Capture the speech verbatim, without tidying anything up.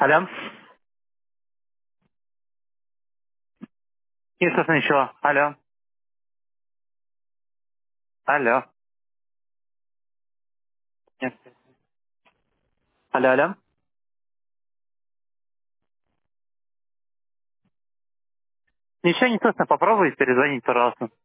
Алло. Не слышно ничего. Алло. Алло. Нет. Алло, алло. Ничего не слышно. Попробуй перезвонить, пожалуйста.